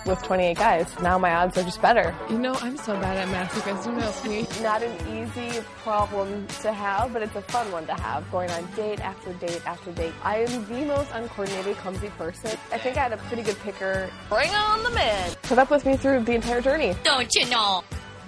with 28 guys. Now my odds are just better. You know, I'm so bad at math. You guys don't help me. Not an easy problem to have, but it's a fun one to have, going on date after date after date. I am the most uncoordinated, clumsy person. I think I had a pretty good picker. Bring on the men. Put up with me through the entire journey. Don't you know?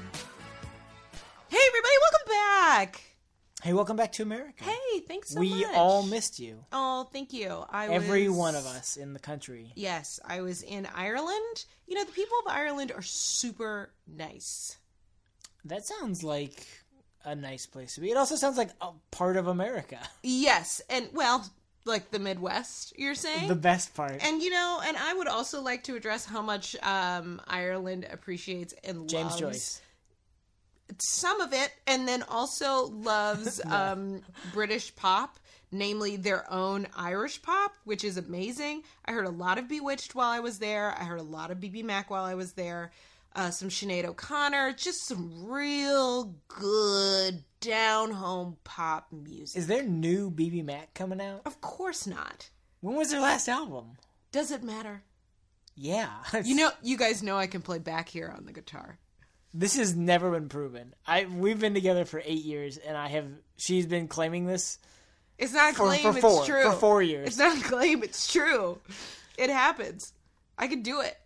Hey, everybody, welcome back. Hey, welcome back to America. Hey, thanks so much. We all missed you. Oh, thank you. Every one of us in the country. Yes, I was in Ireland. You know, the people of Ireland are super nice. That sounds like a nice place to be. It also sounds like a part of America. Yes, and, well, like the Midwest, you're saying? The best part. And, you know, and I would also like to address how much Ireland appreciates and loves... James Joyce. Some of it, and then also loves British pop, namely their own Irish pop, which is amazing. I heard a lot of Bewitched while I was there. I heard a lot of BB Mac while I was there. Some Sinead O'Connor, just some real good down-home pop music. Is there new BB Mac coming out? Of course not. When was their last album? Does it matter? Yeah. You know, you guys know I can play back here on the guitar. This has never been proven. We've been together for 8 years, and she's been claiming this. It's not a claim, it's true. For 4 years. It's not a claim, it's true. It happens. I can do it.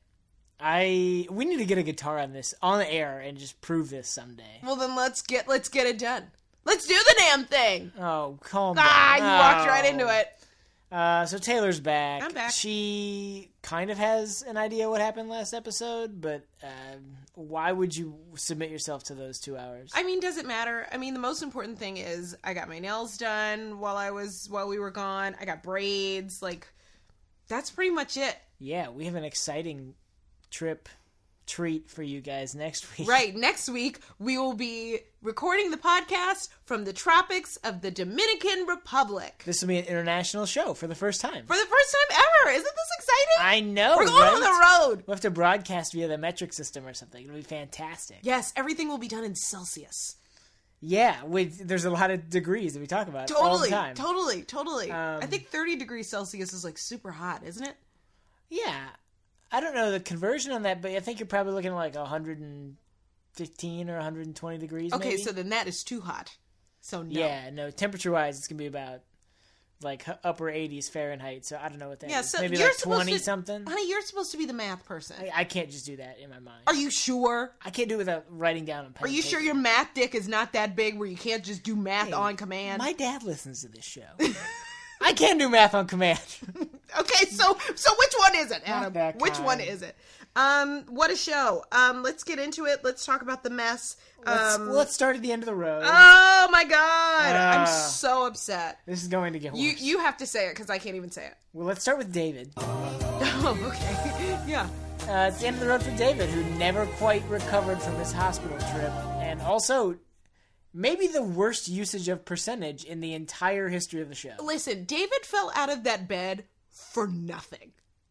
We need to get a guitar on this, on the air, and just prove this someday. Well, then let's get it done. Let's do the damn thing. Oh, calm down. You walked right into it. So Taylor's back. I'm back. She kind of has an idea what happened last episode, but why would you submit yourself to those 2 hours? I mean, does it matter? I mean, the most important thing is I got my nails done while we were gone. I got braids. Like, that's pretty much it. Yeah, we have an exciting treat for you guys next week. Right, next week we will be recording the podcast from the tropics of the Dominican Republic. This will be an international show for the first time. For the first time ever! Isn't this exciting? I know, we're going right? on the road! We'll have to broadcast via the metric system or something. It'll be fantastic. Yes, everything will be done in Celsius. Yeah, there's a lot of degrees that we talk about all the time. Totally. I think 30 degrees Celsius is like super hot, isn't it? Yeah. I don't know the conversion on that, but I think you're probably looking at like 115 or 120 degrees. Okay, maybe. so then that is too hot. So no. Yeah, no. Temperature-wise, it's gonna be about like upper 80s Fahrenheit. So I don't know what that is. So maybe you're like 20 something. Honey, you're supposed to be the math person. I can't just do that in my mind. Are you sure? I can't do it without writing down on pen. Are you sure your math dick is not that big where you can't just do math on command? My dad listens to this show. I can do math on command. Okay, so which one is it, Adam? Which one is it? What a show. Let's get into it. Let's talk about the mess. Let's start at the end of the road. Oh my god. I'm so upset. This is going to get worse. You have to say it because I can't even say it. Well, let's start with David. Oh, okay. Yeah. It's the end of the road for David, who never quite recovered from his hospital trip, and also maybe the worst usage of percentage in the entire history of the show. Listen, David fell out of that bed for nothing.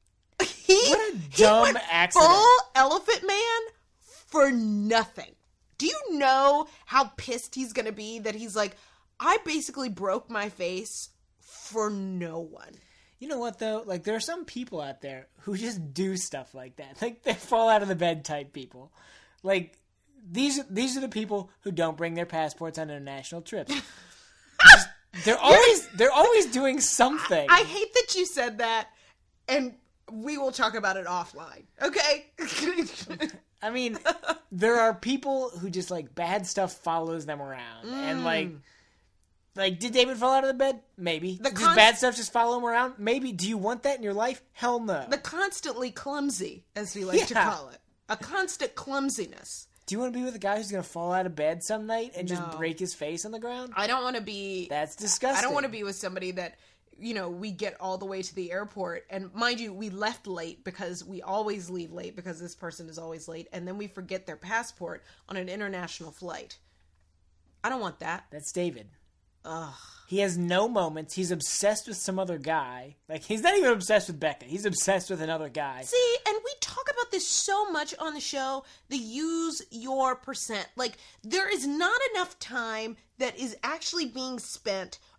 What a dumb accident. Full Elephant Man for nothing. Do you know how pissed he's going to be that he's like, I basically broke my face for no one? You know what, though? Like, there are some people out there who just do stuff like that. Like, they fall out of the bed type people. Like, these are the people who don't bring their passports on international trips. They're always doing something. I hate that you said that, and we will talk about it offline. Okay? I mean, there are people who just, like, bad stuff follows them around. And, like, did David fall out of the bed? Maybe. Does bad stuff just follow him around? Maybe. Do you want that in your life? Hell no. The constantly clumsy, as we like to call it. A constant clumsiness. Do you want to be with a guy who's going to fall out of bed some night and just break his face on the ground? I don't want to be... That's disgusting. I don't want to be with somebody that, you know, we get all the way to the airport. And mind you, we left late because we always leave late because this person is always late. And then we forget their passport on an international flight. I don't want that. That's David. Ugh. He has no moments. He's obsessed with some other guy. Like, he's not even obsessed with Becca. He's obsessed with another guy. See, and we talk about this so much on the show, the use your percent. Like, there is not enough time that is actually being spent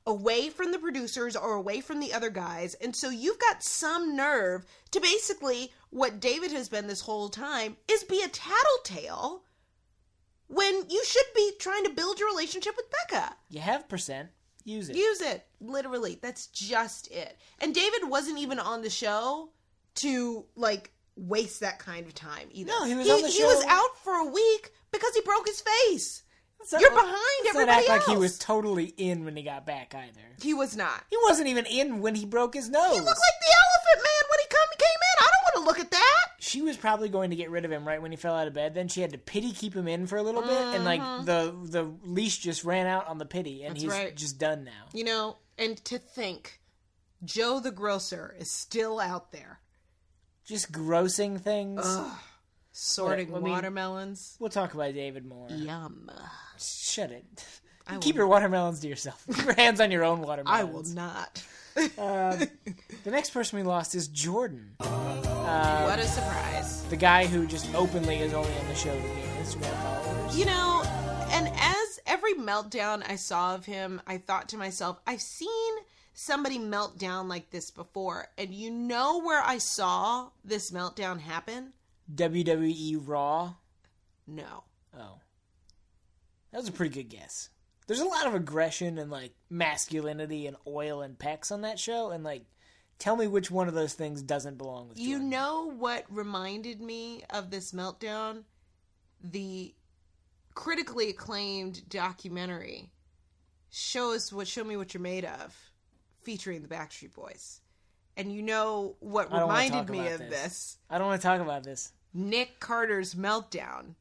away from the producers or away from the other guys. And so you've got some nerve to basically, what David has been this whole time, is be a tattletale when you should be trying to build your relationship with Becca. You have percent. Use it. Use it. Literally. That's just it. And David wasn't even on the show to, like, waste that kind of time either. No, he was on the show. He was out for a week because he broke his face. You're behind everybody else. Like he was totally in when he got back either. He was not. He wasn't even in when he broke his nose. He looked like the Elephant Man when he came in. I don't want to look at that. She was probably going to get rid of him right when he fell out of bed. Then she had to pity keep him in for a little bit, and like the leash just ran out on the pity, and he's just done now. You know, and to think, Joe the grocer is still out there, just grossing things. Ugh. Sorting watermelons. We'll talk about David more. Yum. Shut it. Keep your watermelons to yourself. Keep your hands on your own watermelons. I will not. The next person we lost is Jordan. What a surprise. The guy who just openly is only on the show to gain Instagram followers. You know, and as every meltdown I saw of him, I thought to myself, I've seen somebody melt down like this before. And you know where I saw this meltdown happen? WWE Raw? No. Oh. That was a pretty good guess. There's a lot of aggression and, like, masculinity and oil and pecs on that show, and, like, tell me which one of those things doesn't belong with Jordan. You know what reminded me of this meltdown? The critically acclaimed documentary, Show Me What You're Made Of, featuring the Backstreet Boys. And you know what reminded me of this? I don't want to talk about this. Nick Carter's meltdown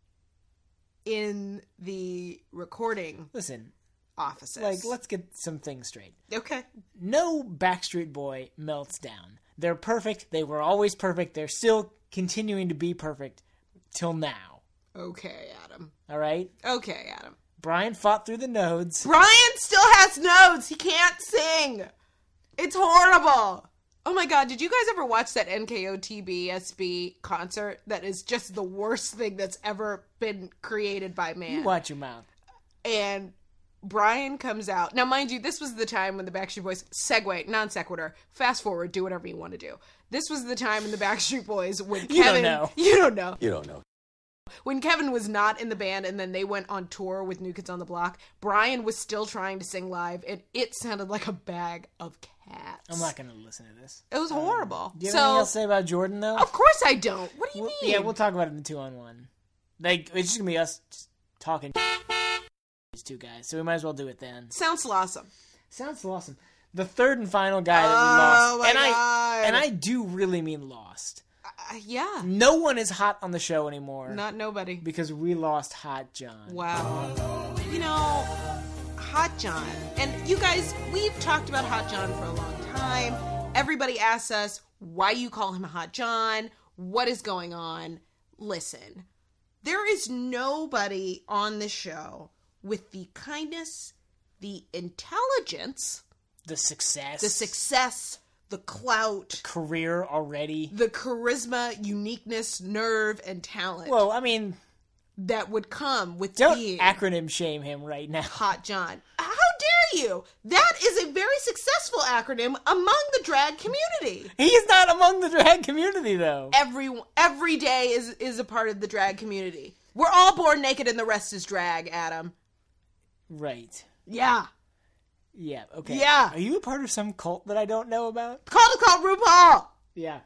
in the recording offices. Like, let's get some things straight. Okay. No Backstreet Boy melts down. They're perfect. They were always perfect. They're still continuing to be perfect till now. Okay, Adam. All right? Okay, Adam. Brian fought through the nodes. Brian still has nodes. He can't sing. It's horrible. Oh my God, did you guys ever watch that NKOTB SB concert? That is just the worst thing that's ever been created by man. You watch your mouth. And Brian comes out. Now, mind you, this was the time when the Backstreet Boys, segue, non sequitur, fast forward, do whatever you want to do. This was the time in the Backstreet Boys when Kevin... You don't know. You don't know. You don't know. When Kevin was not in the band and then they went on tour with New Kids on the Block, Brian was still trying to sing live, and it sounded like a bag of cats. I'm not going to listen to this. It was horrible. Do you have anything else to say about Jordan, though? Of course I don't. What do you mean? Yeah, we'll talk about it in the 2-on-1. Like, it's just going to be us just talking these two guys, so we might as well do it then. Sounds awesome. Sounds awesome. The third and final guy that we lost. Oh, my God. And I do really mean lost. Yeah. No one is hot on the show anymore. Not nobody. Because we lost Hot John. Wow. You know, Hot John. And you guys, we've talked about Hot John for a long time. Everybody asks us, why you call him Hot John? What is going on? Listen, there is nobody on the show with the kindness, the intelligence, the success, the clout, career already, the charisma, uniqueness, nerve, and talent. Well, I mean, that would come with don't being acronym shame him right now. Hot John. How dare you? That is a very successful acronym among the drag community. He is not among the drag community, though. Every day is a part of the drag community. We're all born naked and the rest is drag, Adam. Right. Yeah. Yeah, okay. Yeah. Are you a part of some cult that I don't know about? Called RuPaul. Yeah.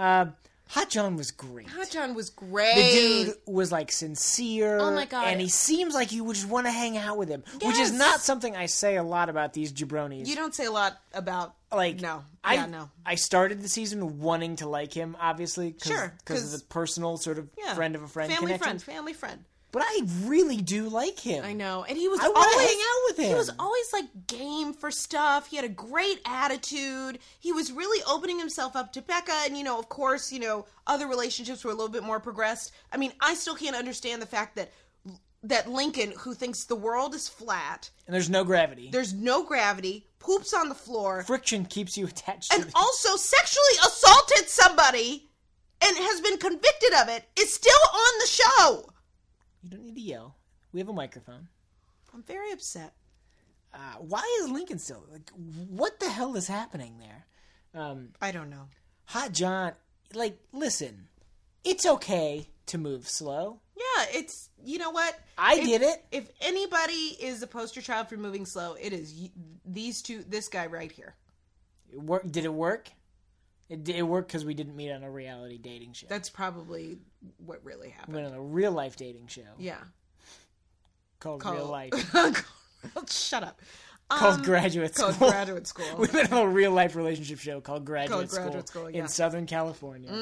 Hot John was great. Hot John was great. The dude was, like, sincere. Oh, my God. And he seems like you would just want to hang out with him. Yes. Which is not something I say a lot about these jabronis. You don't say a lot about... Like, no. No. I started the season wanting to like him, obviously. Sure. Because of the personal sort of friend of a friend family connection. Family friend. But I really do like him. I know. And he was I want to hang out with him. He was always, like, game for stuff. He had a great attitude. He was really opening himself up to Becca. And, you know, of course, you know, other relationships were a little bit more progressed. I mean, I still can't understand the fact that Lincoln, who thinks the world is flat. And there's no gravity. There's no gravity. Poops on the floor. Friction keeps you attached to and also sexually assaulted somebody and has been convicted of it, is still on the show. You don't need to yell. We have a microphone. I'm very upset. Why is Lincoln still? Like, what the hell is happening there? I don't know. Hot John, like, listen, it's okay to move slow. Yeah, it's, you know what? I did it. If anybody is a poster child for moving slow, it is this guy right here. Did it work? It worked because we didn't meet on a reality dating show. That's probably what really happened. We went on a real life dating show. Yeah. Called Real Life. Shut up. Called Graduate School. Called Graduate School. We went on a real life relationship show called Graduate School yeah. in Southern California.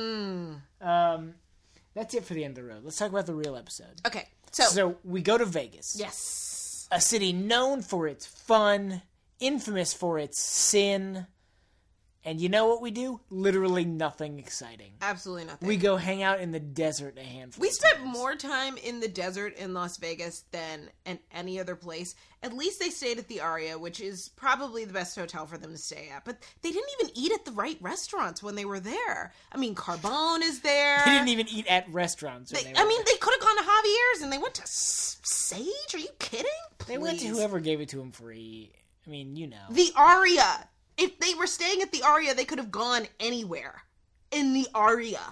That's it for the end of the road. Let's talk about the real episode. Okay. So we go to Vegas. Yes. A city known for its fun, infamous for its sin. And you know what we do? Literally nothing exciting. Absolutely nothing. We go hang out in the desert a handful We of spent times. more time in the desert in Las Vegas than in any other place. At least they stayed at the Aria, which is probably the best hotel for them to stay at. But they didn't even eat at the right restaurants when they were there. I mean, Carbone is there. They didn't even eat at restaurants. They could have gone to Javier's and they went to Sage? Are you kidding? They went to Please. whoever gave it to them free. I mean, you know. The Aria. If they were staying at the Aria, they could have gone anywhere in the Aria.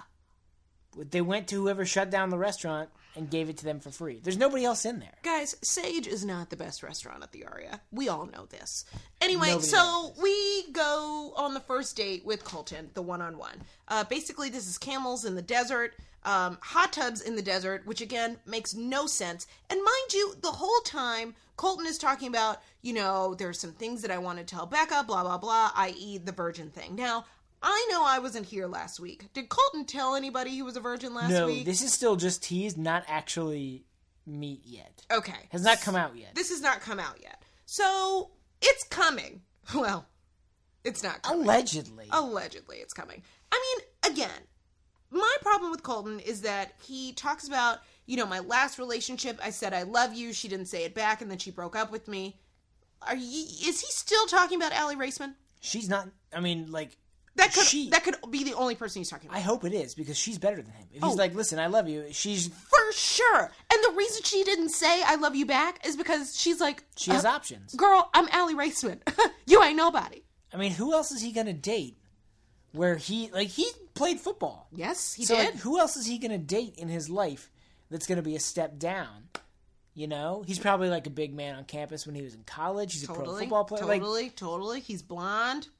They went to whoever shut down the restaurant and gave it to them for free. There's nobody else in there. Guys, Sage is not the best restaurant at the Aria. We all know this. Anyway, Nobody so knows this. we go on the first date with Colton, the one-on-one. Basically, this is camels in the desert, hot tubs in the desert, which again makes no sense. And mind you, the whole time, Colton is talking about, you know, there's some things that I want to tell Becca, blah, blah, blah, i.e. the virgin thing. Now, I know I wasn't here last week. Did Colton tell anybody he was a virgin last week? No, this is still just teased, not actually meat yet. Okay. Has not come out yet. This has not come out yet. So, it's coming. Well, it's not coming. Allegedly. Allegedly, it's coming. I mean, again, my problem with Colton is that he talks about, you know, my last relationship, I said I love you, she didn't say it back, and then she broke up with me. Is he still talking about Allie Raceman? She's not, I mean, like... That could be the only person he's talking about. I hope it is, because she's better than him. If he's like, listen, I love you, she's... For sure. And the reason she didn't say I love you back is because she's like... She has options. Girl, I'm Allie Raceman. You ain't nobody. I mean, who else is he going to date where he played football? Yes, he So, did. like, who else is he going to date in his life that's going to be a step down? You know? He's probably like a big man on campus when he was in college. He's a pro football player. Totally. He's blonde.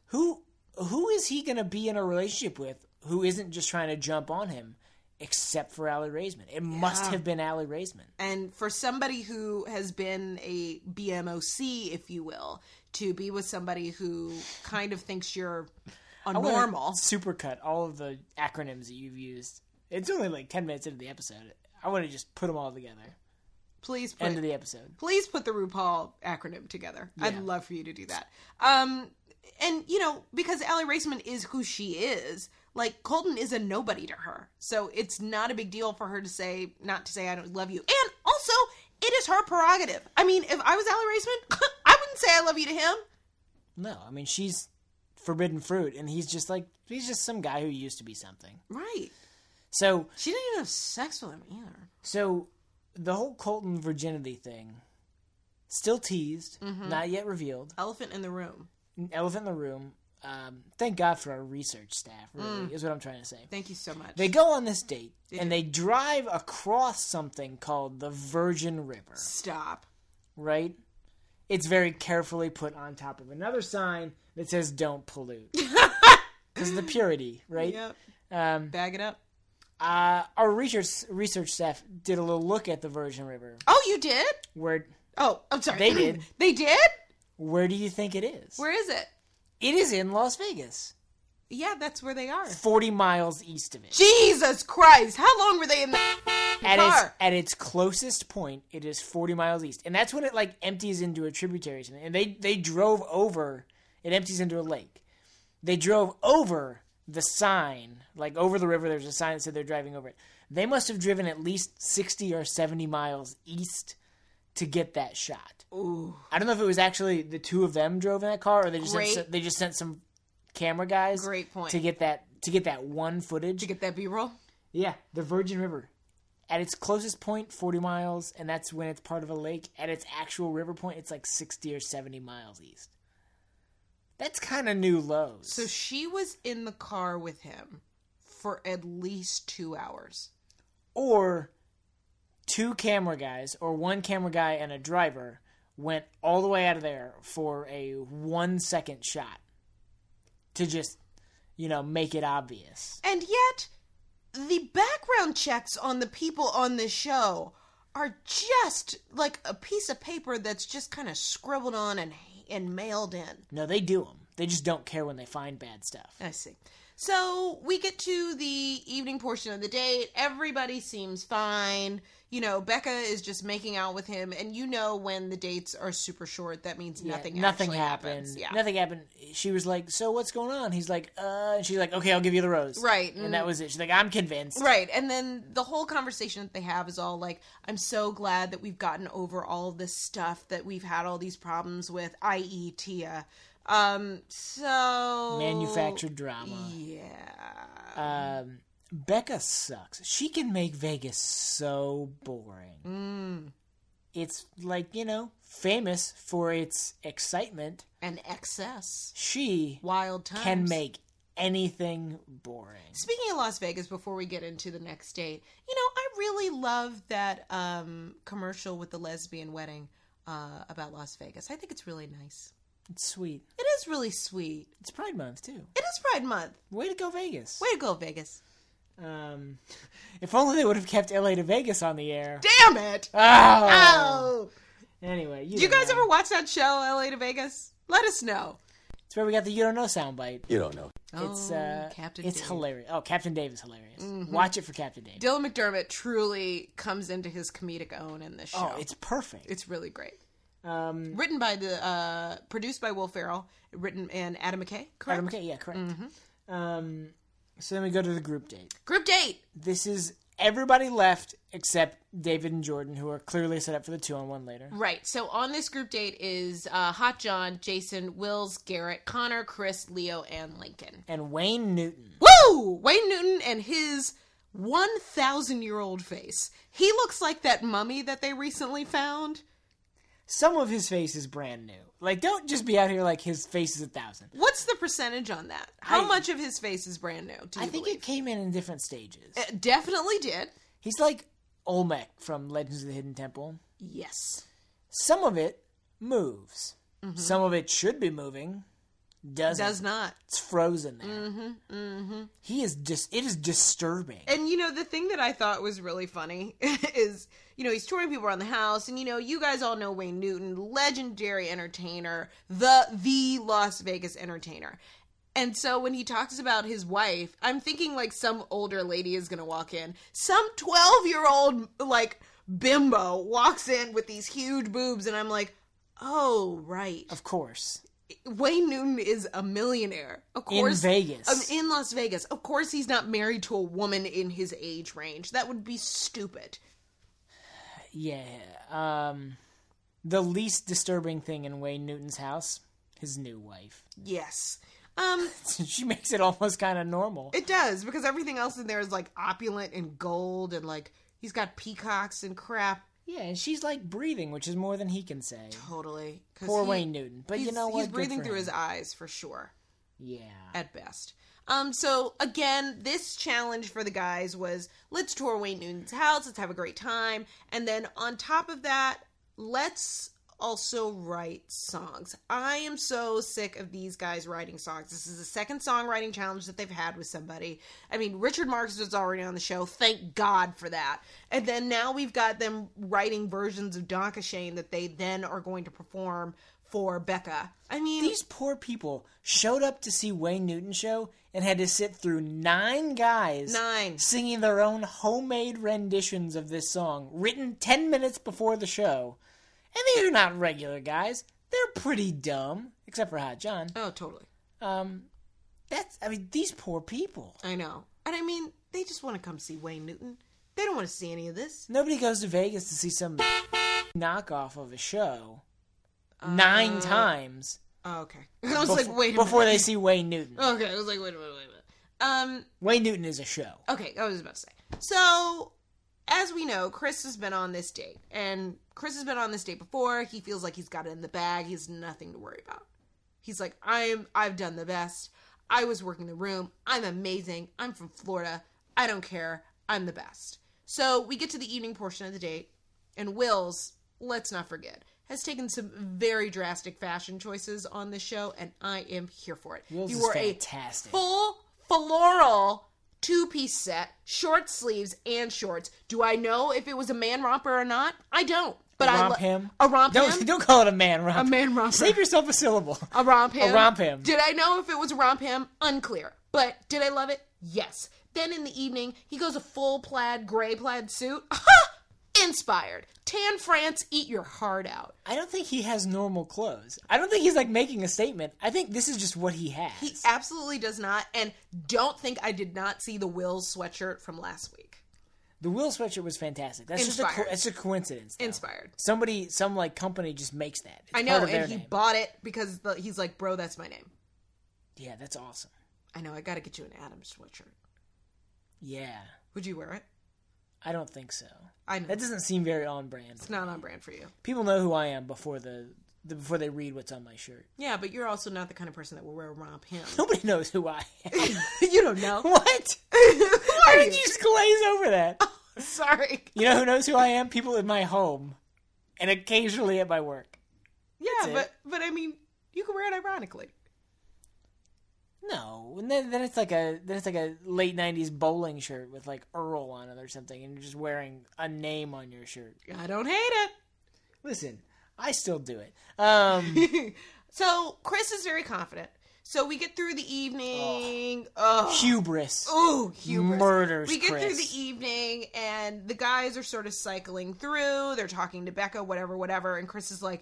Who is he going to be in a relationship with who isn't just trying to jump on him except for Allie Raceman? It must have been Allie Raceman. And for somebody who has been a BMOC, if you will, to be with somebody who kind of thinks you're a normal. Supercut all of the acronyms that you've used. It's only like 10 minutes into the episode. I want to just put them all together. Please End of the episode. Please put the RuPaul acronym together. Yeah. I'd love for you to do that. And, you know, because Allie Raceman is who she is, like, Colton is a nobody to her. So it's not a big deal for her to not to say I don't love you. And also, it is her prerogative. I mean, if I was Allie Raceman, I wouldn't say I love you to him. No, I mean, she's forbidden fruit, and he's just some guy who used to be something. Right. So She didn't even have sex with him either. So the whole Colton virginity thing, still teased, not yet revealed. Elephant in the room. Elephant in the room. Thank God for our research staff, really, is what I'm trying to say. Thank you so much. They go on this date, and they drive across something called the Virgin River, Stop. right? It's very carefully put on top of another sign that says, don't pollute. Because of the purity, right? Yep. Bag it up. Our research staff did a little look at the Virgin River. Oh, you did? Oh, I'm sorry. They did. They did? Where do you think it is? Where is it? It is in Las Vegas. Yeah, that's where they are. 40 miles east of it. Jesus Christ! How long were they in the car? At its closest point, it is 40 miles east. And that's when it, like, empties into a tributary. And they drove over... It empties into a lake. They drove over the sign. Like, over the river, there's a sign that said they're driving over it. They must have driven at least 60 or 70 miles east to get that shot. Ooh. I don't know if it was actually the two of them drove in that car, or they just sent some camera guys. Great point. To get that one footage. Did you get that B-roll? Yeah, the Virgin River. At its closest point, 40 miles, and that's when it's part of a lake. At its actual river point, it's like 60 or 70 miles east. That's kind of new lows. So she was in the car with him for at least 2 hours. Or 2 camera guys, or 1 camera guy and a driver, went all the way out of there for a 1-second shot. To just, make it obvious. And yet, the background checks on the people on this show are just like a piece of paper that's just kind of scribbled on and mailed in. No, they do them. They just don't care when they find bad stuff. I see. So we get to the evening portion of the date. Everybody seems fine. Becca is just making out with him. And when the dates are super short, that means nothing actually happens. Yeah. Nothing happened. She was like, so what's going on? He's like, and she's like, okay, I'll give you the rose. Right. And that was it. She's like, I'm convinced. Right. And then the whole conversation that they have is all like, I'm so glad that we've gotten over all of this stuff that we've had all these problems with, i.e. Tia. So... Manufactured drama. Yeah. Becca sucks. She can make Vegas so boring. It's like, famous for its excitement. And excess. She Wild times. Can make anything boring. Speaking of Las Vegas, before we get into the next date, I really love that commercial with the lesbian wedding about Las Vegas. I think it's really nice. It's sweet. It is really sweet. It's Pride Month, too. It is Pride Month. Way to go, Vegas. Way to go, Vegas. If only they would have kept LA to Vegas on the air. Damn it! Oh! Anyway, do you guys ever watch that show, LA to Vegas? Let us know. It's where we got the You Don't Know soundbite. You don't know. It's Captain Dave. Hilarious. Oh, Captain Dave is hilarious. Mm-hmm. Watch it for Captain Dave. Dylan McDermott truly comes into his comedic own in this show. Oh, it's perfect. It's really great. Written by produced by Will Ferrell, written and Adam McKay, correct? Adam McKay, yeah, correct. Mm-hmm. So then we go to the group date. Group date! This is everybody left except David and Jordan, who are clearly set up for the 2-on-1 later. Right. So on this group date is Hot John, Jason, Wills, Garrett, Connor, Chris, Leo, and Lincoln. And Wayne Newton. Woo! Wayne Newton and his 1,000-year-old face. He looks like that mummy that they recently found. Some of his face is brand new. Like, don't just be out here like his face is 1,000. What's the percentage on that? How much of his face is brand new? I think it came in different stages. It definitely did. He's like Olmec from Legends of the Hidden Temple. Yes. Some of it moves. Mm-hmm. Some of it should be moving. Does not. It's frozen there. He is just, it is disturbing. And the thing that I thought was really funny is, he's touring people around the house, and you guys all know Wayne Newton, legendary entertainer, the Las Vegas entertainer. And so when he talks about his wife, I'm thinking like some older lady is going to walk in. Some 12-year-old like bimbo walks in with these huge boobs, and I'm like, oh, right. Of course. Wayne Newton is a millionaire. Of course. In Vegas. In Las Vegas. Of course he's not married to a woman in his age range. That would be stupid. Yeah. The least disturbing thing in Wayne Newton's house, his new wife. Yes. She makes it almost kind of normal. It does, because everything else in there is like opulent and gold, and like he's got peacocks and crap. Yeah, and she's like breathing, which is more than he can say. Totally. Poor Wayne Newton. But you know what? He's breathing through his eyes for sure. Yeah. At best. So again, this challenge for the guys was, let's tour Wayne Newton's house, let's have a great time, and then on top of that, let's also write songs. I am so sick of these guys writing songs. This is the second songwriting challenge that they've had with somebody. I mean, Richard Marx was already on the show. Thank God for that. And then now we've got them writing versions of Donka Shane that they then are going to perform for Becca. I mean, these poor people showed up to see Wayne Newton show and had to sit through 9 guys singing their own homemade renditions of this song, written 10 minutes before the show. And these are not regular guys. They're pretty dumb, except for Hot John. Oh, totally. These poor people. I know. And I mean, they just want to come see Wayne Newton. They don't want to see any of this. Nobody goes to Vegas to see some knockoff of a show 9 times. Oh, okay. I was like, wait a minute. Before they see Wayne Newton. Okay, I was like, wait a minute. Wayne Newton is a show. Okay, I was about to say. So, as we know, Chris has been on this date. And Chris has been on this date before. He feels like he's got it in the bag. He has nothing to worry about. He's like, I've done the best. I was working the room. I'm amazing. I'm from Florida. I don't care. I'm the best. So we get to the evening portion of the date. And Wills, let's not forget, has taken some very drastic fashion choices on this show. And I am here for it. Wills he is wore fantastic. a full floral two-piece set, short sleeves and shorts. Do I know if it was a man romper or not? I don't. But a romp him? A romp him? Don't call it a man romp. A man romper. Save yourself a syllable. A romp him? A romp him. Did I know if it was a romp him? Unclear. But did I love it? Yes. Then in the evening, he goes a full plaid, gray plaid suit. Inspired. Tan France, eat your heart out. I don't think he has normal clothes. I don't think he's like making a statement. I think this is just what he has. He absolutely does not. And don't think I did not see the Wills sweatshirt from last week. The Will sweatshirt was fantastic. That's Inspired. it's a coincidence. Though. Inspired. Some like company just makes that. It's I know, part of their and he name. bought it because he's like, bro, that's my name. Yeah, that's awesome. I know, I gotta get you an Adams sweatshirt. Yeah. Would you wear it? I don't think so. I know. That doesn't seem very on brand. It's not on brand for you. People know who I am before before they read what's on my shirt. Yeah, but you're also not the kind of person that will wear a romp him. Nobody knows who I am. You don't know. What? Why How did you just glaze over that? Sorry. You know who knows who I am? People in my home. And occasionally at my work. Yeah, That's but I mean, you can wear it ironically. No. And then it's like a late 90s bowling shirt with like Earl on it or something, and you're just wearing a name on your shirt. I don't hate it. Listen, I still do it. So Chris is very confident. So we get through the evening. Hubris. Ooh, hubris. Murders We get Chris. through the evening, and the guys are sort of cycling through. They're talking to Becca, whatever. And Chris is like,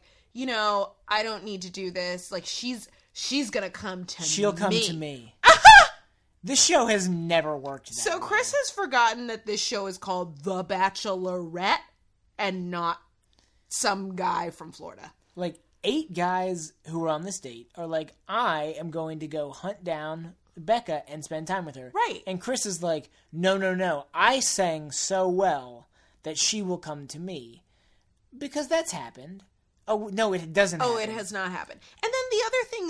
I don't need to do this. Like, she's gonna come to me. She'll come to me. This show has never worked that So way. Chris has forgotten that this show is called The Bachelorette and not some guy from Florida. Like, 8 guys who are on this date are like, I am going to go hunt down Becca and spend time with her. Right. And Chris is like, no. I sang so well that she will come to me. Because that's happened. Oh, no, it doesn't happen. Oh, it has not happened. And then the other thing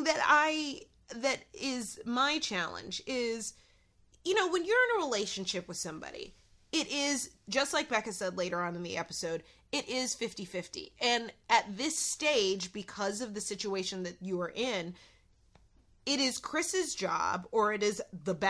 that is my challenge is, when you're in a relationship with somebody, it is, just like Becca said later on in the episode, it is 50-50. And at this stage, because of the situation that you are in, it is Chris's job, or it is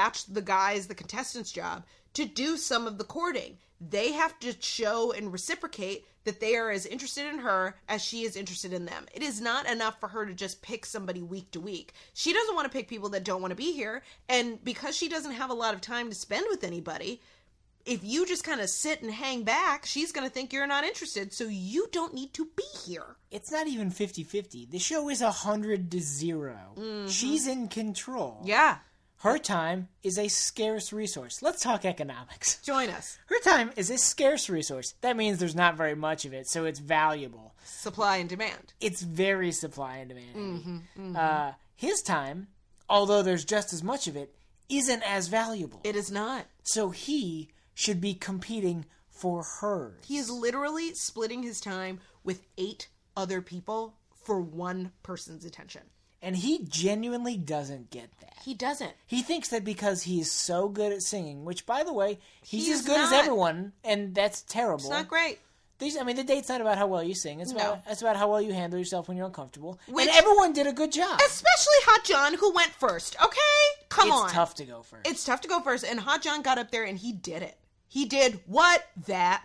the contestants' job, to do some of the courting. They have to show and reciprocate that they are as interested in her as she is interested in them. It is not enough for her to just pick somebody week to week. She doesn't want to pick people that don't want to be here. And because she doesn't have a lot of time to spend with anybody, if you just kind of sit and hang back, she's going to think you're not interested. So you don't need to be here. It's not even 50-50. The show is 100-0. Mm-hmm. She's in control. Yeah. Her time is a scarce resource. Let's talk economics. Join us. Her time is a scarce resource. That means there's not very much of it, so it's valuable. Supply and demand. It's very supply and demand. Mm-hmm. His time, although there's just as much of it, isn't as valuable. It is not. So he should be competing for hers. He is literally splitting his time with 8 other people for one person's attention. And he genuinely doesn't get that. He doesn't. He thinks that because he's so good at singing, which, by the way, he's He as is good as not. everyone, and that's terrible. It's not great. The date's not about how well you sing. It's about how well you handle yourself when you're uncomfortable. Which- and everyone did a good job. Especially Hot John, who went first. Okay? Come on. It's tough to go first. It's tough to go first. And Hot John got up there and he did it. He did what? That.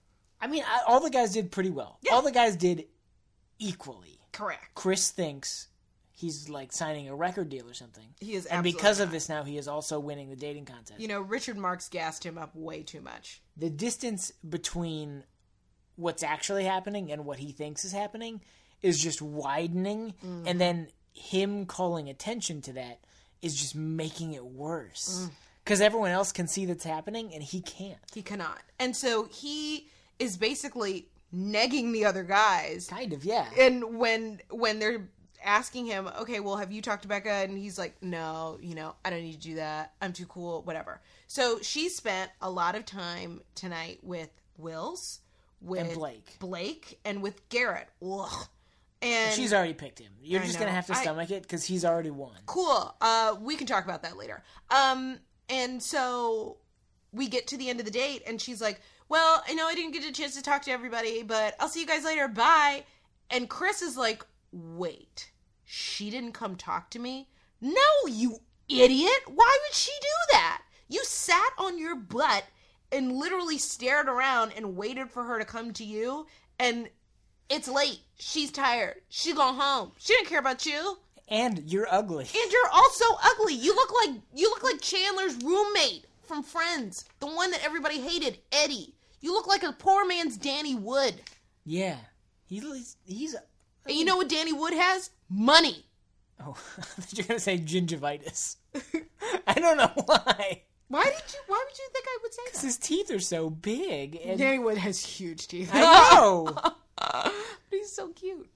I mean, all the guys did pretty well. Yeah. All the guys did equally. Correct. Chris thinks he's like signing a record deal or something. He is And absolutely because of not. this now, he is also winning the dating contest. Richard Marx gassed him up way too much. The distance between what's actually happening and what he thinks is happening is just widening. Mm-hmm. And then him calling attention to that is just making it worse. Because everyone else can see that's happening and he can't. He cannot. And so he is basically negging the other guys. Kind of, yeah. And when they're asking him, okay, well, have you talked to Becca? And he's like, no, I don't need to do that. I'm too cool, whatever. So she spent a lot of time tonight with Wills, with And Blake. and with Garrett. Ugh. And She's already picked him. You're I just know. going to have to stomach it because he's already won. Cool. We can talk about that later. And so we get to the end of the date, and she's like, well, I know I didn't get a chance to talk to everybody, but I'll see you guys later. Bye. And Chris is like, wait, she didn't come talk to me? No, you idiot. Why would she do that? You sat on your butt and literally stared around and waited for her to come to you, and it's late. She's tired. She gone home. She didn't care about you. And you're ugly. And you're also ugly. You look like Chandler's roommate from Friends, the one that everybody hated, Eddie. You look like a poor man's Danny Wood. Yeah. He's And you know what Danny Wood has? Money. Oh, I thought you were going to say gingivitis. I don't know why. Why would you think I would say Because that? his teeth are so big. And Danny Wood has huge teeth. I know. He's so cute.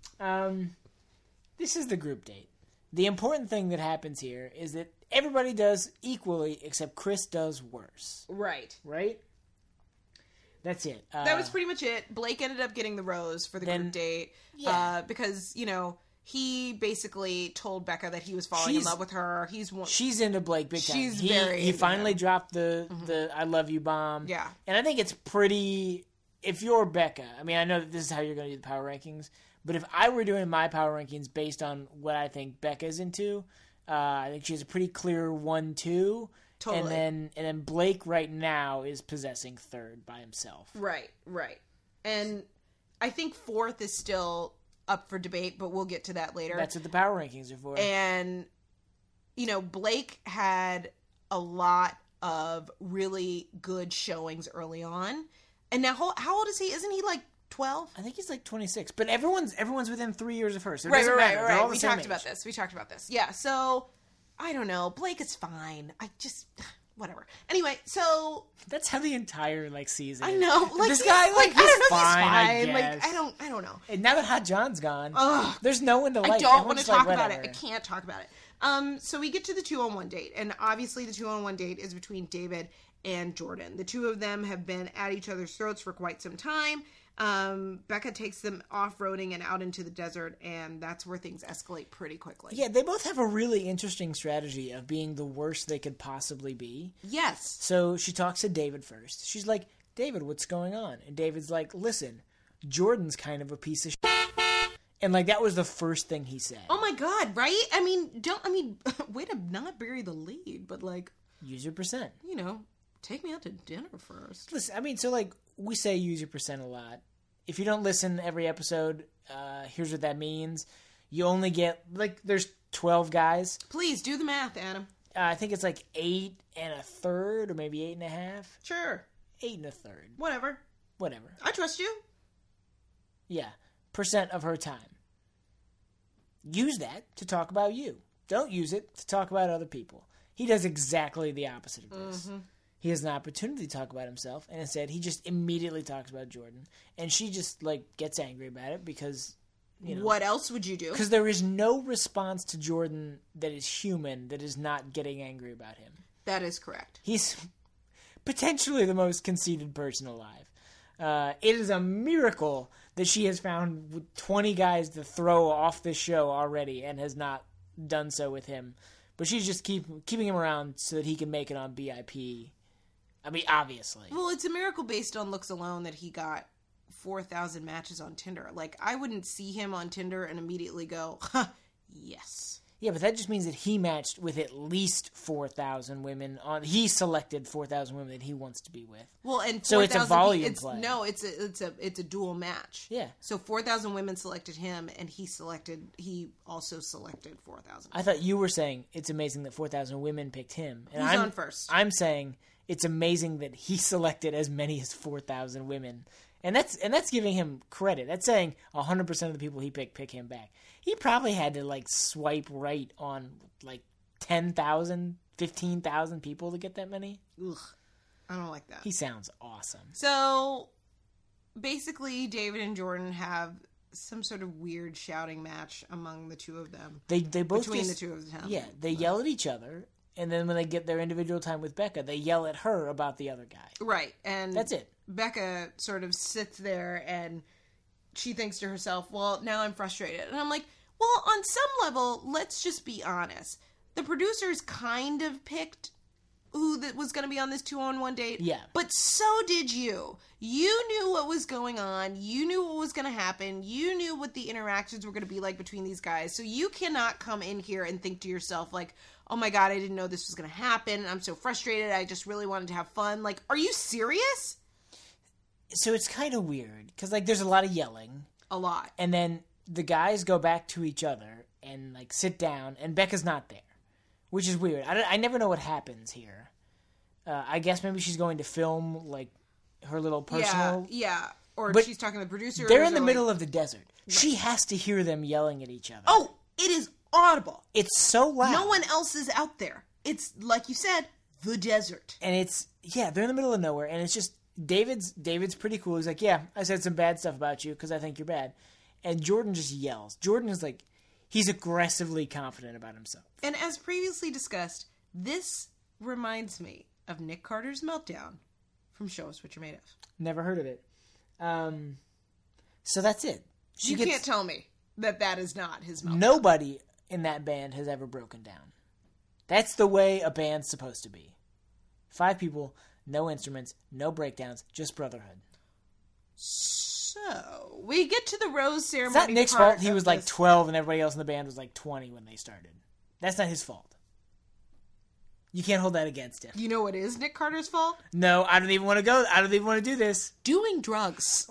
This is the group date. The important thing that happens here is that everybody does equally, except Chris does worse. Right. Right? That's it. That was pretty much it. Blake ended up getting the rose for the group date. Yeah. Because, he basically told Becca that he was falling in love with her. She's into Blake big time. She's He very into finally him. dropped the I love you bomb. Yeah. And I think it's pretty, if you're Becca, I mean, I know that this is how you're going to do the power rankings, but if I were doing my power rankings based on what I think Becca's into, I think she has a pretty clear 1-2. Totally. And then Blake right now is possessing third by himself. Right. And I think fourth is still up for debate, but we'll get to that later. That's what the power rankings are for. And, Blake had a lot of really good showings early on. And now, how old is he? Isn't he like 12? I think he's like 26, but everyone's within 3 years of her, so it Right. doesn't matter. They're all the We same talked age. about this. Yeah, so, I don't know. Blake is fine. I just... Whatever. Anyway, so That's how the entire season. I is. know. This guy, I don't know, he's he's fine. I fine. guess. I don't know. And now that Hot John's gone, Ugh. there's no one to like. I don't want Everyone's to like, talk about it. whatever. I can't talk about it. So we get to the 2-on-1 date, and obviously the 2-on-1 date is between David and Jordan. The two of them have been at each other's throats for quite some time. Becca takes them off-roading and out into the desert, and that's where things escalate pretty quickly. Yeah, they both have a really interesting strategy of being the worst they could possibly be. Yes. So she talks to David first. She's like, David, what's going on? And David's like, listen, Jordan's kind of a piece of shit. And that was the first thing he said. Oh my God, right? Way to not bury the lead, but Use your percent. take me out to dinner first. Listen, we say use your percent a lot. If you don't listen every episode, here's what that means. You only get, there's 12 guys. Please do the math, Adam. I think it's 8 1/3 or maybe 8 1/2. Sure. 8 1/3. Whatever. I trust you. Yeah. Percent of her time. Use that to talk about you. Don't use it to talk about other people. He does exactly the opposite of this. Mm-hmm. He has an opportunity to talk about himself, and instead he just immediately talks about Jordan. And she just, gets angry about it because, What else would you do? Because there is no response to Jordan that is human that is not getting angry about him. That is correct. He's potentially the most conceited person alive. It is a miracle that she has found 20 guys to throw off this show already and has not done so with him. But she's just keeping him around so that he can make it on BIP. Obviously. Well, it's a miracle based on looks alone that he got 4,000 matches on Tinder. I wouldn't see him on Tinder and immediately go, yes. Yeah, but that just means that he matched with at least 4,000 women. He selected 4,000 women that he wants to be with. Well, and 4,000 so it's a volume play. No, it's a dual match. Yeah. So 4,000 women selected him, and he also selected 4,000. I thought you were saying it's amazing that 4,000 women picked him. And Who's on first? I'm saying it's amazing that he selected as many as 4,000 women. And that's giving him credit. That's saying 100% of the people he pick him back. He probably had to swipe right on 10,000, 15,000 people to get that many. Ugh, I don't like that. He sounds awesome. So basically, David and Jordan have some sort of weird shouting match among the two of them. They both between the two of them. Yeah, they yell at each other, And then when they get their individual time with Becca, they yell at her about the other guy. Right. And That's it. Becca sort of sits there and she thinks to herself, well, now I'm frustrated. And I'm like, well, on some level, let's just be honest. The producers kind of picked who that was going to be on this 2-on-1 date. Yeah. But so did you. You knew what was going on. You knew what was going to happen. You knew what the interactions were going to be like between these guys. So you cannot come in here and think to yourself like, oh my God, I didn't know this was going to happen. I'm so frustrated. I just really wanted to have fun. Like, are you serious? So it's kind of weird because like there's a lot of yelling. A lot. And then the guys go back to each other and like sit down, and Becca's not there, which is weird. I never know what happens here. I guess maybe she's going to film like her little personal. Yeah. Or But she's talking to the producer. They're in the middle of the desert. Right. She has to hear them yelling at each other. Oh, it is audible. It's so loud. No one else is out there. It's like you said, the desert. And it's they're in the middle of nowhere, and it's just David's pretty cool. He's like, yeah, I said some bad stuff about you because I think you're bad. And Jordan just yells. Jordan is like, he's aggressively confident about himself. And as previously discussed, this reminds me of Nick Carter's Meltdown from Show Us What You're Made of. Never heard of it. So that's it. You can't tell me that is not his meltdown. Nobody in that band has ever broken down. That's the way a band's supposed to be. 5 people, no instruments, no breakdowns, just brotherhood. So, we get to the rose ceremony. It's not Nick's fault he was like 12 and everybody else in the band was like 20 when they started. That's not his fault. You can't hold that against him. You know what is Nick Carter's fault? No, I don't even want to go. I don't even want to do this. Doing drugs.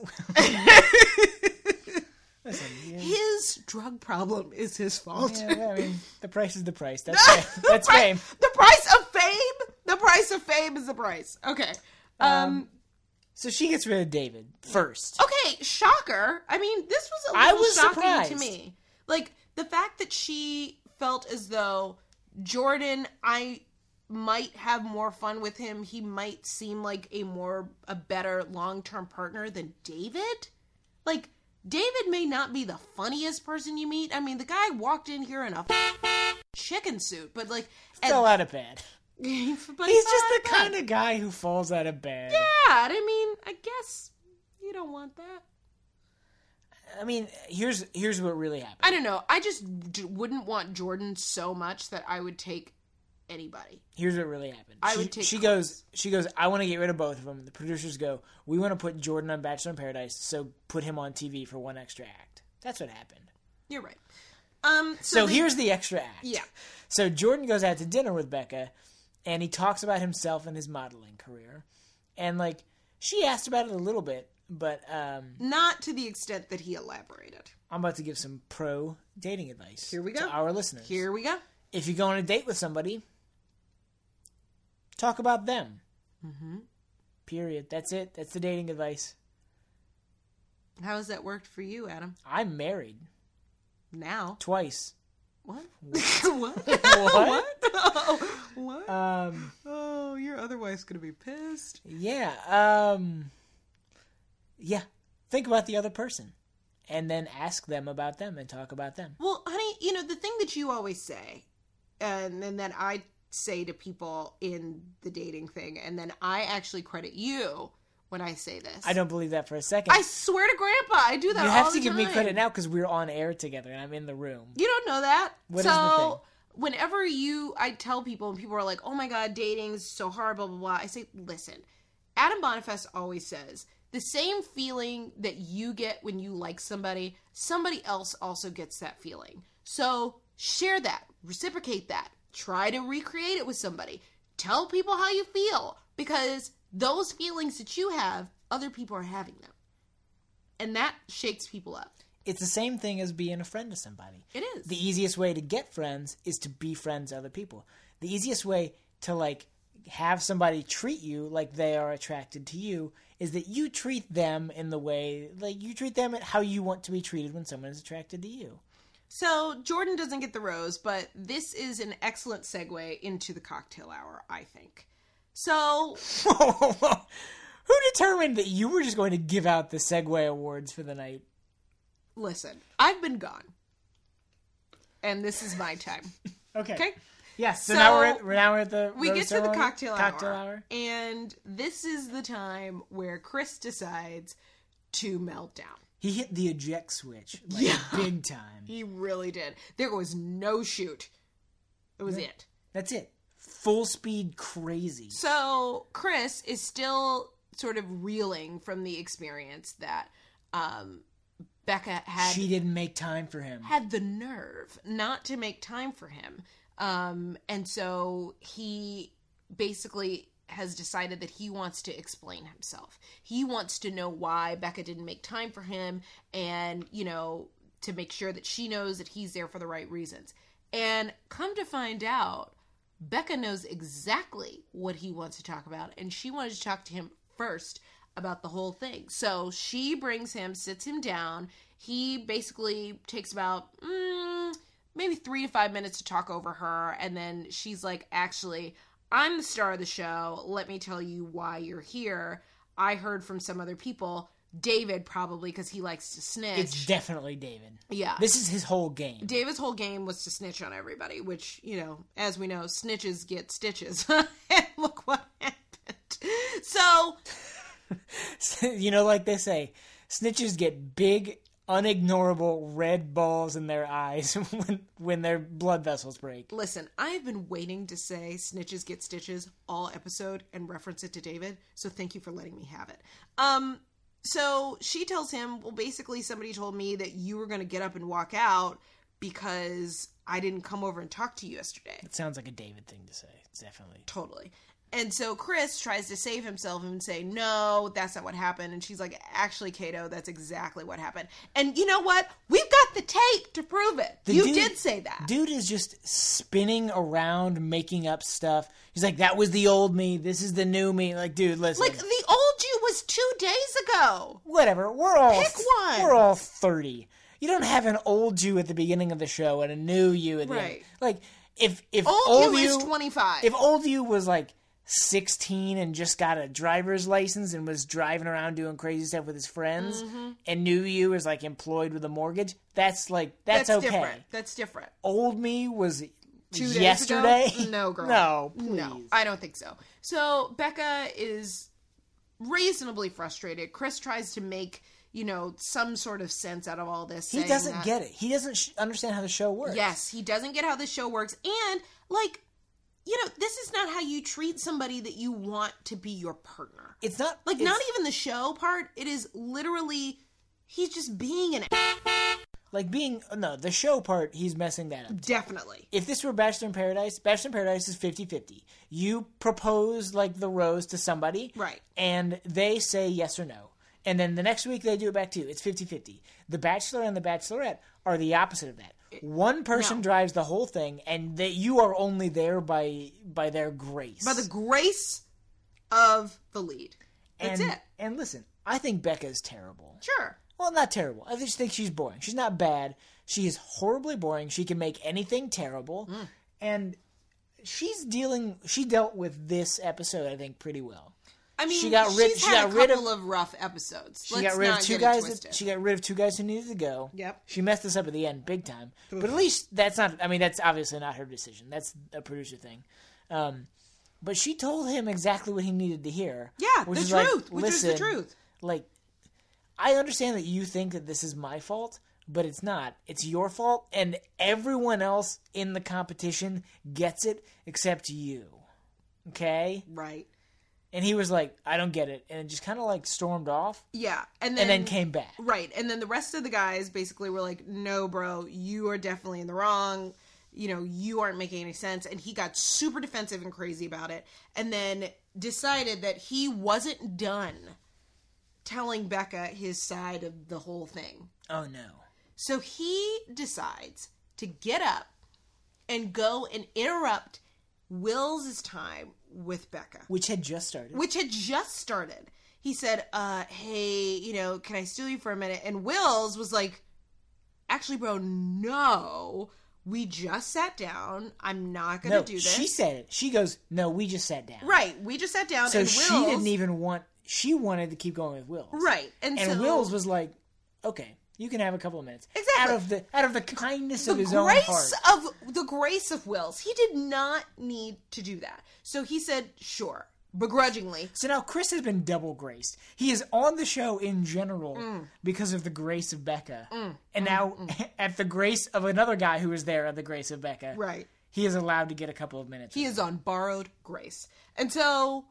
Listen, his drug problem is his fault. Yeah, I mean, the price is the price. That's fame. That's fame. The price of fame? The price of fame is the price. Okay. So she gets rid of David first. Okay, shocker. I mean, this was a little shocking surprised. to me. Like, the fact that she felt as though Jordan, I might have more fun with him. He might seem like a better long-term partner than David. Like, David may not be the funniest person you meet. I mean, the guy walked in here in a chicken suit, but like... Fell out of bed. He's just the kind of guy who falls out of bed. Yeah, I mean, I guess you don't want that. I mean, here's what really happened. I don't know. I just wouldn't want Jordan so much that I would take anybody. Here's what really happened. She goes, I want to get rid of both of them. The producers go, we want to put Jordan on Bachelor in Paradise, so put him on TV for one extra act. That's what happened. You're right. So here's the extra act. Yeah. So Jordan goes out to dinner with Becca, and he talks about himself and his modeling career. And, like, she asked about it a little bit, but... not to the extent that he elaborated. I'm about to give some pro dating advice. Here we go. To our listeners. Here we go. If you go on a date with somebody, talk about them. Mm-hmm. Period. That's it. That's the dating advice. How has that worked for you, Adam? I'm married. Now? Twice. What? What? What? Oh, what? Oh, you're otherwise going to be pissed. Yeah. Yeah. Think about the other person. And then ask them about them and talk about them. Well, honey, the thing that you always say, and that I say to people in the dating thing, and then I actually credit you when I say this. I don't believe that for a second. I swear to Grandpa, I do that all the time. You have to give me credit now because we're on air together and I'm in the room. You don't know that. What is the thing? Whenever I tell people, and people are like, oh my God, dating is so hard, blah, blah, blah. I say, listen, Adam Boniface always says, the same feeling that you get when you like somebody else also gets that feeling. So share that, reciprocate that, try to recreate it with somebody. Tell people how you feel, because those feelings that you have, other people are having them. And that shakes people up. It's the same thing as being a friend to somebody. It is. The easiest way to get friends is to be friends to other people. The easiest way to, like, have somebody treat you like they are attracted to you is that you treat them in the way, like, you treat them at how you want to be treated when someone is attracted to you. So Jordan doesn't get the rose, but this is an excellent segue into the cocktail hour, I think. So... Who determined that you were just going to give out the Segway Awards for the night? Listen, I've been gone. And this is my time. Okay. Okay? Yeah, so now we're at the we rose get to the ceremony? cocktail hour. hour, and this is the time where Chris decides to melt down. He hit the eject switch big time. He really did. There was no shoot. It was it. That's it. Full speed crazy. So Chris is still sort of reeling from the experience that Becca had. She didn't make time for him. Had the nerve not to make time for him. And so he basically has decided that he wants to explain himself. He wants to know why Becca didn't make time for him and, to make sure that she knows that he's there for the right reasons. And come to find out, Becca knows exactly what he wants to talk about, and she wanted to talk to him first about the whole thing. So she brings him, sits him down. He basically takes about maybe 3 to 5 minutes to talk over her, and then she's like, actually, I'm the star of the show. Let me tell you why you're here. I heard from some other people. David, probably, because he likes to snitch. It's definitely David. Yeah. This is his whole game. David's whole game was to snitch on everybody, which, as we know, snitches get stitches. And look what happened. So... like they say, snitches get big, unignorable red balls in their eyes when their blood vessels break. Listen, I have been waiting to say snitches get stitches all episode and reference it to David, so thank you for letting me have it. So she tells him, well, basically somebody told me that you were going to get up and walk out because I didn't come over and talk to you yesterday. It sounds like a David thing to say. It's definitely. Totally. And so Chris tries to save himself and say, no, that's not what happened. And she's like, actually, Kato, that's exactly what happened. And you know what? We've got the tape to prove it. You did say that. Dude is just spinning around, making up stuff. He's like, that was the old me. This is the new me. Like, dude, listen. Like, the old you was 2 days ago. Whatever. We're all... Pick one. We're all 30. You don't have an old you at the beginning of the show and a new you at the end. Like, if old you is 25. If old you was like 16 and just got a driver's license and was driving around doing crazy stuff with his friends, and new you is like employed with a mortgage, that's okay. Different. That's different. Old me was 2 days yesterday. Ago? No, girl. No, please. No, I don't think so. So Becca is reasonably frustrated. Chris tries to make, some sort of sense out of all this. He doesn't get it. He doesn't understand how the show works. Yes, he doesn't get how the show works. And, this is not how you treat somebody that you want to be your partner. It's not... not even the show part. It is literally... He's just being an... the show part, he's messing that up. Definitely. If this were Bachelor in Paradise is 50-50. You propose, the rose to somebody. Right. And they say yes or no. And then the next week they do it back to you. It's 50-50. The Bachelor and the Bachelorette are the opposite of that. One person drives the whole thing, and you are only there by their grace. By the grace of the lead. That's it. And listen, I think Becca is terrible. Sure. Well, not terrible. I just think she's boring. She's not bad. She is horribly boring. She can make anything terrible. And she dealt with this episode, I think, pretty well. I mean, she's had a couple of rough episodes. She got rid of 2 guys. She got rid of 2 guys who needed to go. Yep. She messed this up at the end, big time. But at least that's not. I mean, that's obviously not her decision. That's a producer thing. But she told him exactly what he needed to hear. Yeah, the truth. Which is the truth. I understand that you think that this is my fault, but it's not. It's your fault, and everyone else in the competition gets it except you. Okay? Right. And he was like, I don't get it. And it just kind of stormed off. Yeah. And then came back. Right. And then the rest of the guys basically were like, no, bro, you are definitely in the wrong. You aren't making any sense. And he got super defensive and crazy about it. And then decided that he wasn't done telling Becca his side of the whole thing. Oh, no. So he decides to get up and go and interrupt Will's time with Becca. Which had just started. He said, hey, can I steal you for a minute? And Will's was like, actually, bro, no. We just sat down. I'm not going to do this. She said it. She goes, no, we just sat down. Right. We just sat down. So and she didn't even want... She wanted to keep going with Will's. Right. And Will's was like, okay, You can have a couple of minutes. Exactly. Out of the kindness of his own heart. The grace of Wills. He did not need to do that. So he said, sure, begrudgingly. So now Chris has been double graced. He is on the show in general because of the grace of Becca. And now at the grace of another guy who was there at the grace of Becca. Right. He is allowed to get a couple of minutes. He is on borrowed grace. And so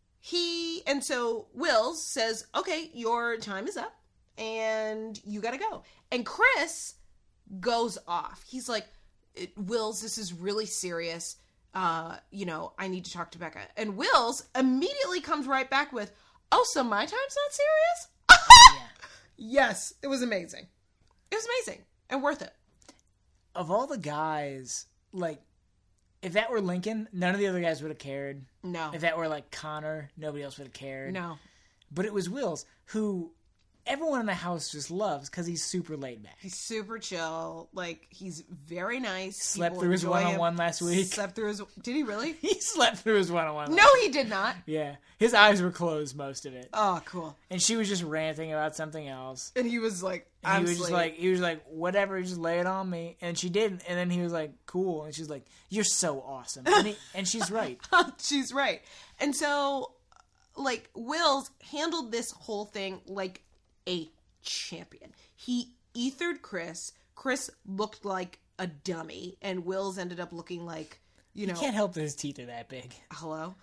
Wills says, okay, your time is up and you got to go. And Chris goes off. He's like, Wills, this is really serious. I need to talk to Becca. And Wills immediately comes right back with, oh, so my time's not serious? Yeah. Yes, it was amazing. It was amazing and worth it. Of all the guys, like, if that were Lincoln, none of the other guys would have cared. No. If that were, like, Connor, nobody else would have cared. No. But it was Wills, who everyone in the house just loves because he's super laid back. He's super chill. Like, he's very nice. Slept People through his enjoy him. one-on-one last week. Slept through his... Did he really? He slept through his one-on-one. No, he did not. Yeah. His eyes were closed most of it. Oh, cool. And she was just ranting about something else. And he was like, And he was like, whatever, just lay it on me. And she didn't. And then he was like, cool. And she's like, you're so awesome. And she's right. She's right. And so, like, Wills handled this whole thing like a champion. He ethered Chris. Chris looked like a dummy. And Wills ended up looking like, you can't help that his teeth are that big. Hello?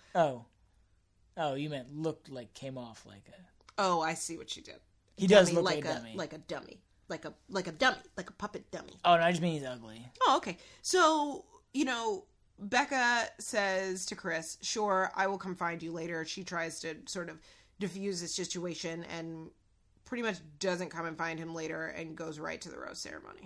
Oh, you meant looked like, came off like a... Oh, I see what you did. He does look like a dummy. Like a dummy. Like a dummy. Like a puppet dummy. Oh, no, I just mean he's ugly. Oh, okay. So, Becca says to Chris, sure, I will come find you later. She tries to sort of diffuse the situation and pretty much doesn't come and find him later and goes right to the rose ceremony.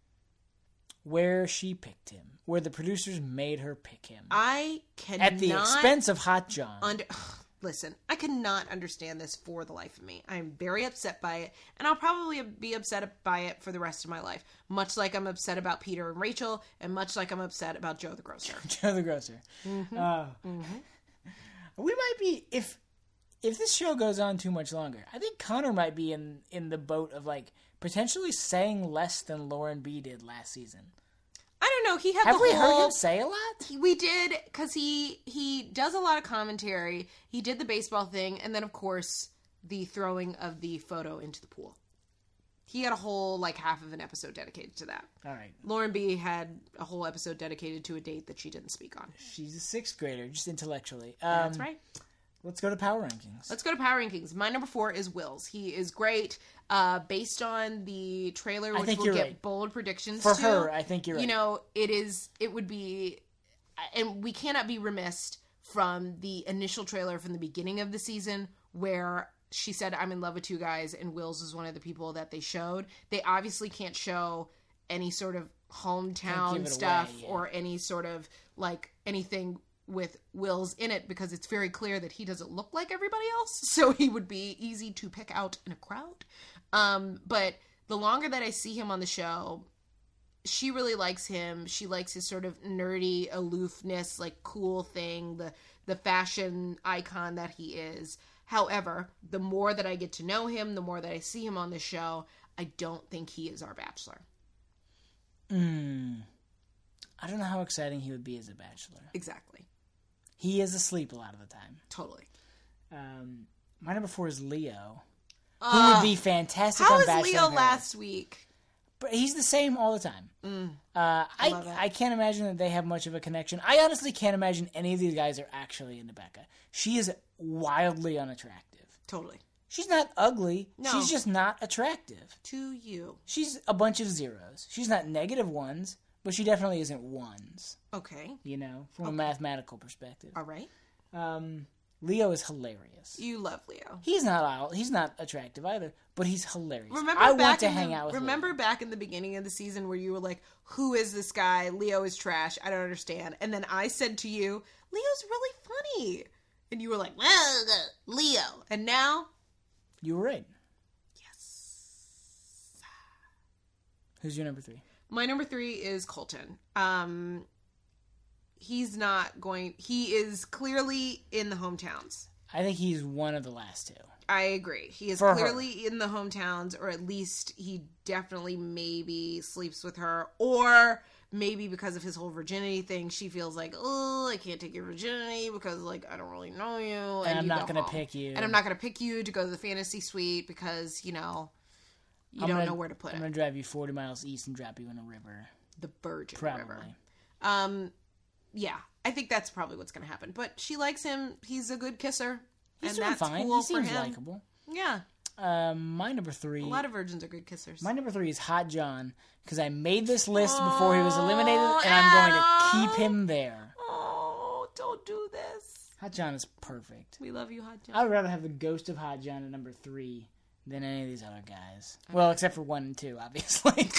Where she picked him. Where the producers made her pick him. I cannot... At the expense of Hot John. Listen, I cannot understand this for the life of me. I'm very upset by it, and I'll probably be upset by it for the rest of my life. Much like I'm upset about Peter and Rachel, and much like I'm upset about Joe the Grocer. Joe the Grocer. Mm-hmm. We might be... If this show goes on too much longer, I think Connor might be in the boat of, like, potentially saying less than Lauren B did last season. I don't know. He had Have we heard him say a lot? We did, because he does a lot of commentary. He did the baseball thing, and then, of course, the throwing of the photo into the pool. He had a whole, like, half of an episode dedicated to that. All right. Lauren B had a whole episode dedicated to a date that she didn't speak on. She's a sixth grader, just intellectually. That's right. Let's go to Power Rankings. Let's go to Power Rankings. My number 4 is Wills. He is great. Based on the trailer, which we'll get bold predictions for her, I think you're right. It would be, and we cannot be remiss from the initial trailer from the beginning of the season where she said, I'm in love with two guys, and Wills is one of the people that they showed. They obviously can't show any sort of hometown stuff or any sort of, like, anything with Wills in it, because it's very clear that he doesn't look like everybody else, so he would be easy to pick out in a crowd. But the longer that I see him on the show, she really likes him. She likes his sort of nerdy aloofness, like cool thing, the fashion icon that he is. However, the more that I get to know him, the more that I see him on the show, I don't think he is our Bachelor. I don't know how exciting he would be as a Bachelor. Exactly. He is asleep a lot of the time. Totally. My number 4 is Leo. Who would be fantastic on Bachelor. How was Leo last week? But he's the same all the time. I can't imagine that they have much of a connection. I honestly can't imagine any of these guys are actually into Becca. She is wildly unattractive. Totally. She's not ugly. No. She's just not attractive. To you. She's a bunch of zeros. She's not negative ones, but she definitely isn't ones. Okay. From a mathematical perspective. All right. Leo is hilarious. You love Leo. He's not attractive either, but he's hilarious. I want to hang out with Remember Leo. back in the beginning of the season where you were like, who is this guy? Leo is trash. I don't understand. And then I said to you, Leo's really funny. And you were like, well, Leo. And now? You were right. Yes. Who's your number 3? My number 3 is Colton. He is clearly in the hometowns. I think he's one of the last two. I agree. He is For her. clearly in the hometowns, or at least he definitely maybe sleeps with her, or maybe because of his whole virginity thing, she feels like, oh, I can't take your virginity because, like, I don't really know you. And I'm you not go going to home. pick you. And I'm not going to pick you to go to the fantasy suite because, you don't know where to put I'm it. going to drive you 40 miles east and drop you in a river. The Virgin Probably. River. Yeah, I think that's probably what's going to happen. But she likes him. He's a good kisser. He's and doing that's fine. cool He for seems him. likable. Yeah. My number 3. A lot of virgins are good kissers. My number 3 is Hot John, because I made this list before he was eliminated, and I'm going to keep him there. Oh, don't do this. Hot John is perfect. We love you, Hot John. I would rather have the ghost of Hot John at number 3 than any of these other guys. Well, except for 1 and 2, obviously.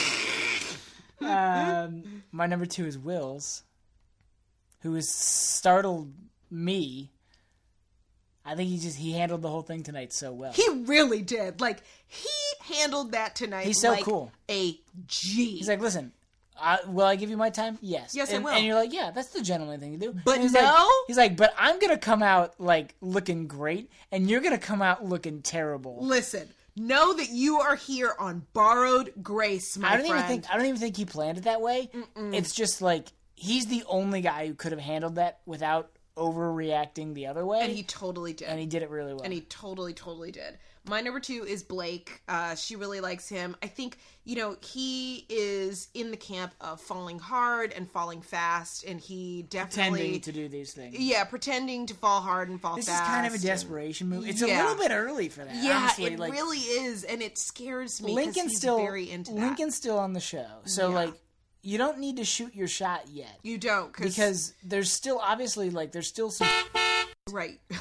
My number 2 is Wills, who has startled me. I think he handled the whole thing tonight so well. He really did. Like, he handled that tonight. He's so like cool. A G. He's like, listen, will I give you my time? Yes. Yes, I will. And you're like, yeah, that's the gentleman thing to do. But and he's no. Like, he's like, but I'm going to come out, like, looking great, and you're going to come out looking terrible. Listen, know that you are here on borrowed grace, my friend. I don't even think he planned it that way. It's just, like, he's the only guy who could have handled that without overreacting the other way. And he totally did. And he did it really well. And he totally, totally did. My number 2 is Blake. She really likes him. I think, he is in the camp of falling hard and falling fast, and he definitely... Pretending to do these things. Yeah, pretending to fall hard and fall This fast. is kind of a desperation move. It's Yeah. a little bit early for that, Yeah, honestly. it Like, really is, and it scares me because Lincoln's he's still very into that. Lincoln's still on the show. So, Yeah. like, you don't need to shoot your shot yet. You don't, Because there's still, obviously, like, there's still some... Right. Did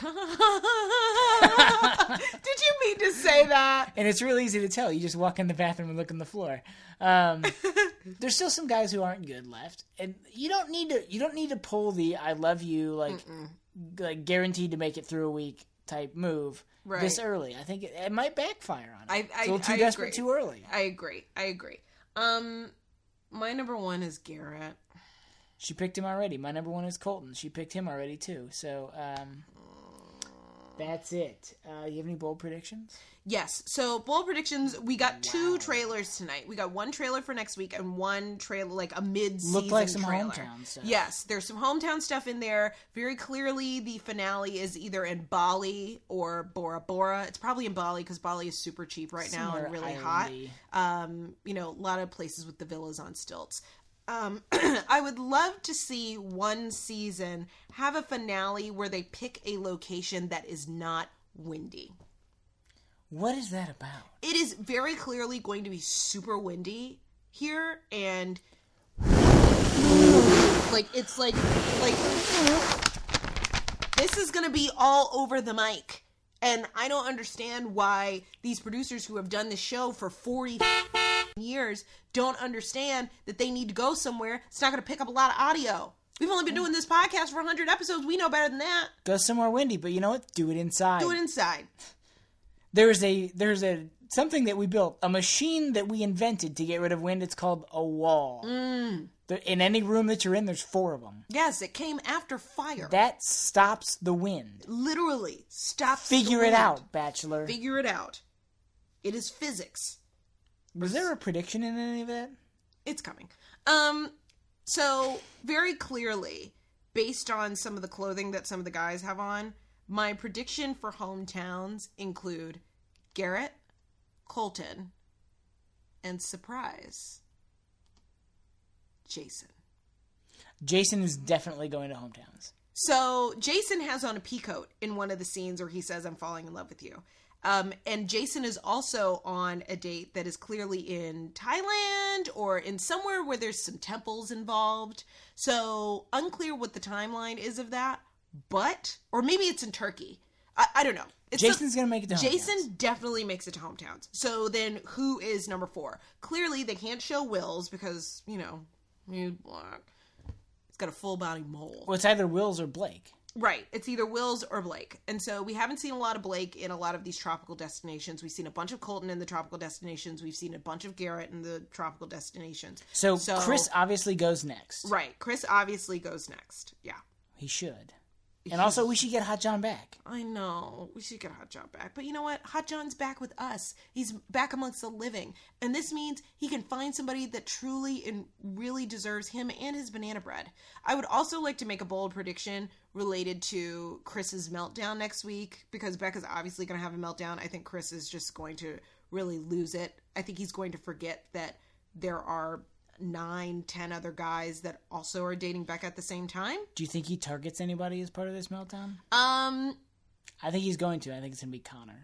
you mean to say that? And it's real easy to tell. You just walk in the bathroom and look on the floor. There's still some guys who aren't good left, and you don't need to pull the "I love you" like guaranteed to make it through a week type move this early. I think it might backfire on it. It's a little too desperate agree. too early. I agree. My number 1 is Garrett. She picked him already. My number 1 is Colton. She picked him already too. So that's it. You have any bold predictions? Yes. So, bold predictions, we got 2 trailers tonight. We got 1 trailer for next week and 1 trailer, like a mid-season Looked like some trailer. hometown stuff. Yes, there's some hometown stuff in there. Very clearly, the finale is either in Bali or Bora Bora. It's probably in Bali because Bali is super cheap right now and really islandy. hot. A lot of places with the villas on stilts. I would love to see one season have a finale where they pick a location that is not windy. What is that about? It is very clearly going to be super windy here, and it's like this is going to be all over the mic. And I don't understand why these producers who have done this show for 40 years don't understand that they need to go somewhere. It's not going to pick up a lot of audio. We've only been doing this podcast for 100 episodes. We know better than that. Go somewhere windy, but you know what? Do it inside. Do it inside. There's something that we built, a machine that we invented to get rid of wind. It's called a wall. In any room that you're in, there's 4 of them. Yes, it came after fire. That stops the wind. Literally stops Figure the it wind. out, Bachelor. Figure it out. It is physics. Was there a prediction in any of that? It's coming. So very clearly, based on some of the clothing that some of the guys have on, my prediction for hometowns include Garrett, Colton, and surprise, Jason. Jason is definitely going to hometowns. So Jason has on a peacoat in one of the scenes where he says, "I'm falling in love with you." And Jason is also on a date that is clearly in Thailand or in somewhere where there's some temples involved. So unclear what the timeline is of that, or maybe it's in Turkey. I don't know. Jason's going to make it to hometowns. Jason definitely makes it to hometowns. So then who is number 4? Clearly they can't show Wills because, he's black. He's got a full body mole. Well, it's either Wills or Blake. Right. It's either Wills or Blake. And so we haven't seen a lot of Blake in a lot of these tropical destinations. We've seen a bunch of Colton in the tropical destinations. We've seen a bunch of Garrett in the tropical destinations. So Chris obviously goes next. Right. Chris obviously goes next. Yeah. He should. And also, we should get Hot John back. I know. We should get Hot John back. But you know what? Hot John's back with us. He's back amongst the living. And this means he can find somebody that truly and really deserves him and his banana bread. I would also like to make a bold prediction related to Chris's meltdown next week, because Becca's obviously going to have a meltdown. I think Chris is just going to really lose it. I think he's going to forget that there are 9-10 other guys that also are dating Becca at the same time. Do you think he targets anybody as part of this meltdown? I think he's going to. I think it's going to be Connor.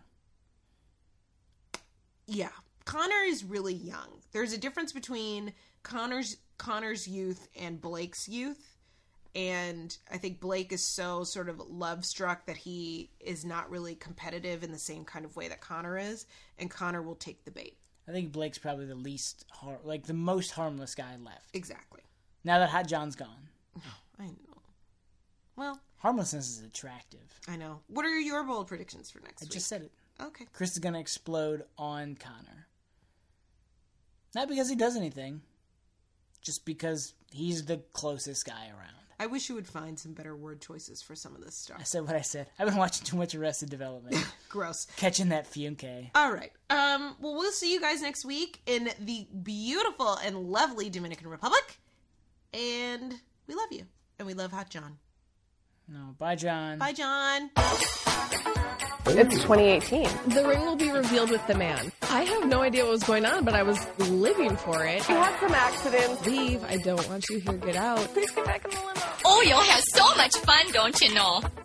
Yeah. Connor is really young. There's a difference between Connor's youth and Blake's youth. And I think Blake is so sort of love-struck that he is not really competitive in the same kind of way that Connor is. And Connor will take the bait. I think Blake's probably the most harmless guy left. Exactly. Now that Hot John's gone. I know. Well, harmlessness is attractive. I know. What are your bold predictions for next week? I just said it. Okay. Chris is going to explode on Connor. Not because he does anything. Just because he's the closest guy around. I wish you would find some better word choices for some of this stuff. I said what I said. I've been watching too much Arrested Development. Gross. Catching that Funke. All right. Well, we'll see you guys next week in the beautiful and lovely Dominican Republic. And we love you. And we love Hot John. No, bye, John. Bye, John. It's 2018. The ring will be revealed with the man. I have no idea what was going on, but I was living for it. He had some accidents. Leave. I don't want you here. Get out. Please get back in the limo. Oh, you'll have so much fun, don't you know?